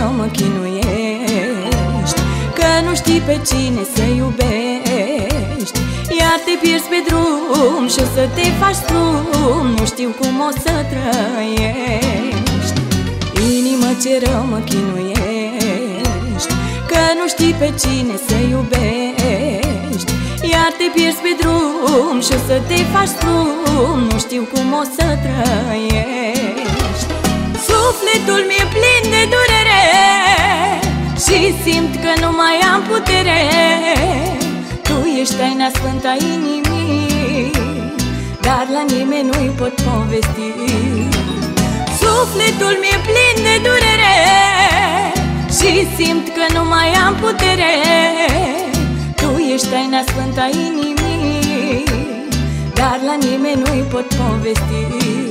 rău mă chinuiești, că nu știi pe cine să iubești. Iar te pierzi pe drum și o să te faci strum, nu știu cum o să trăiești. Inimă, ce rău mă chinuiești, că nu știi pe cine să iubești. Iar te pierzi pe drum și o să te faci strum, nu știu cum o să trăiești. Sufletul mi-e plin de durere și simt că nu mai am putere. Tu ești taina sfântă a inimii, dar la nimeni nu-i pot povesti. Sufletul mi-e plin de durere și simt că nu mai am putere. Tu ești taina sfântă a inimii, dar la nimeni nu-i pot povesti.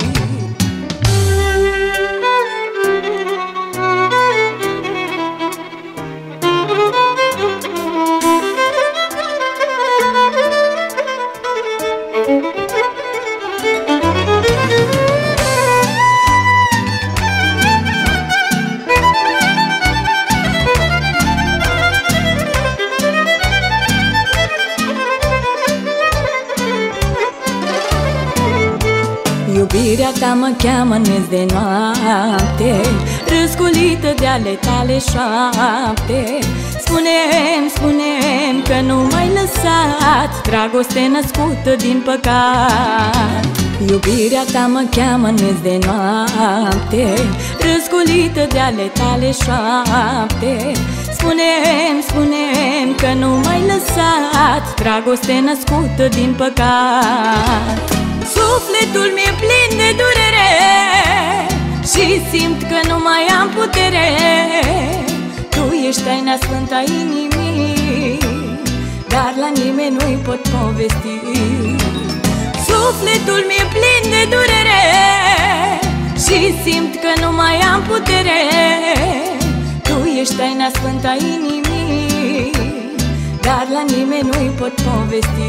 Iubirea ta mă cheamă în miez de noapte, răsculită de ale tale șoapte. Spune-mi, spune-mi că nu m-ai lăsat, dragoste născută din păcat. Iubirea ta mă cheamă în miez de noapte, răsculită de ale tale șoapte. Spune-mi, spune-mi că nu m-ai lăsat, dragoste născută din păcat. Sufletul mi-e plin de durere și simt că nu mai am putere. Tu ești taina sfântă a inimii, dar la nimeni nu-i pot povesti. Sufletul mi-e plin de durere și simt că nu mai am putere. Tu ești taina sfântă a inimii, dar la nimeni nu-i pot povesti.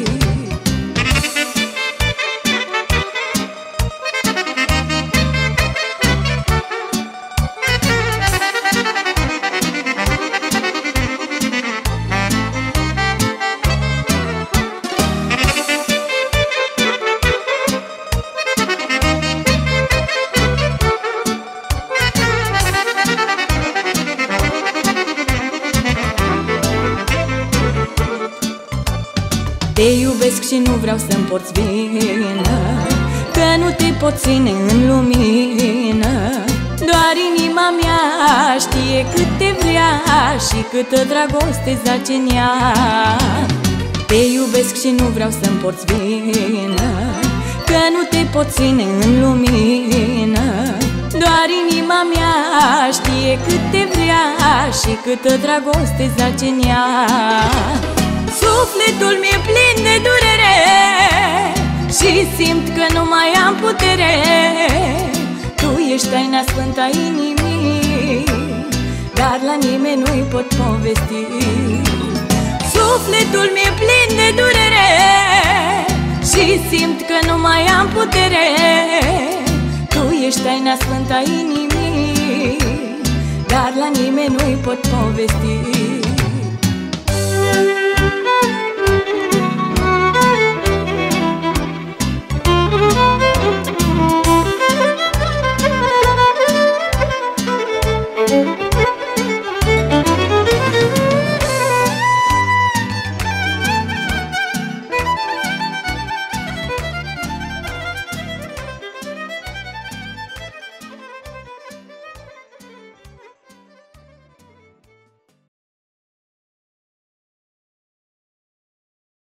Te iubesc și nu vreau să-mi porți vină, că nu te pot ține în lumină. Doar inima mea știe cât te vrea și câtă dragoste zace în ea. Te iubesc și nu vreau să-mi porți vină, că nu te pot ține în lumină. Doar inima mea știe cât te vrea și câtă dragoste zace în ea. Sufletul mi-e plin de durere și simt că nu mai am putere. Tu ești taina sfântă a inimii, dar la nimeni nu-i pot povesti. Sufletul mi-e plin de durere și simt că nu mai am putere. Tu ești taina sfântă a inimii, dar la nimeni nu-i pot povesti.